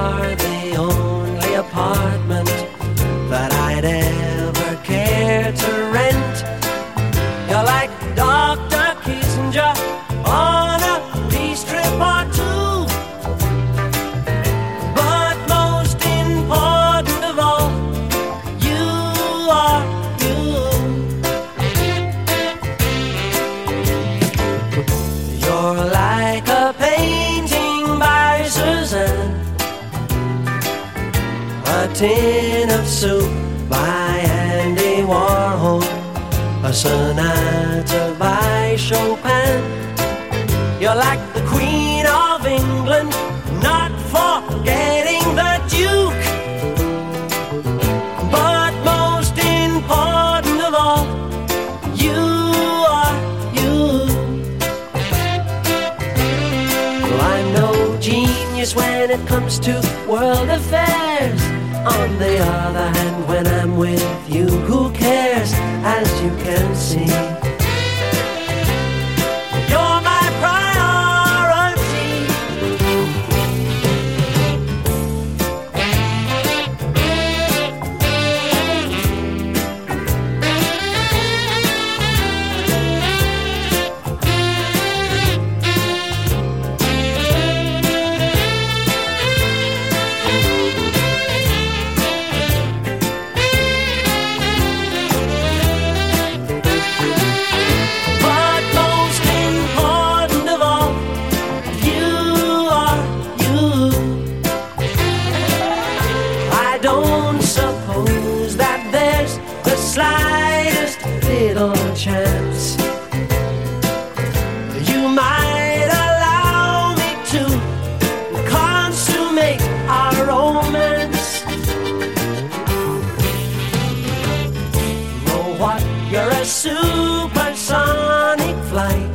are the only apartment that I'd ever care to rent. You're like Dr. Kissinger on a peace trip or two. But most important of all, you are you. You're like a painting by Suzanne, a tin of soup by Andy Warhol, a sonata by Chopin. You're like the Queen of England, not forgetting the Duke. But most important of all, you are you. Well, I'm no genius when it comes to world affairs. On the other hand, when I'm with you, who cares? As you can see, you're my priority. Slightest little chance you might allow me to consummate our romance. Oh, what? You're a supersonic flight,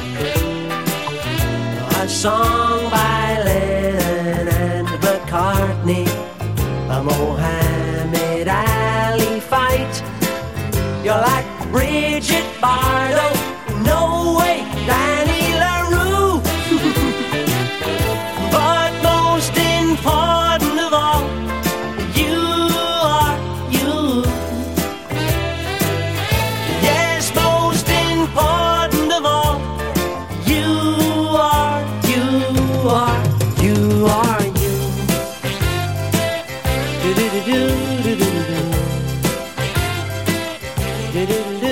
a song by Lennon and McCartney, a Mohammed Ali fight. You're like Bridget Bardot, no way, Danny LaRue. But most important of all, you are you. Yes, most important of all, you are you are you are you. Do do do do do do do.